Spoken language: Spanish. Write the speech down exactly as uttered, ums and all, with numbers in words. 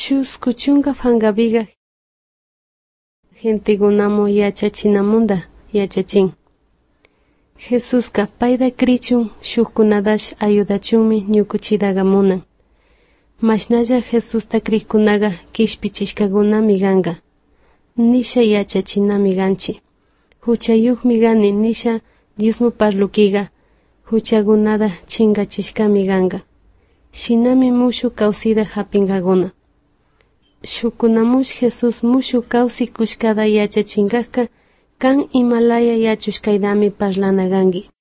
Chusku chunka fangabiga gentigunamo yachachinamunda yachachin. Jesuska payda krichun shukkunadash ayudachunmi ñukuchidagamunan. Mashnalla Jesusta krikunaga kishpichishkagunami ganga. Nisha yachachinami ganchi. Huchayukmi gani nisha Diosmu parlukiga. Huchagunada chingachishkami ganga. Shinami mushu kausida hapingaguna. Shukunamush Jesus mushu kausi kushkada yachachingaka kan Himalaya yachushkaydami parlana gangi.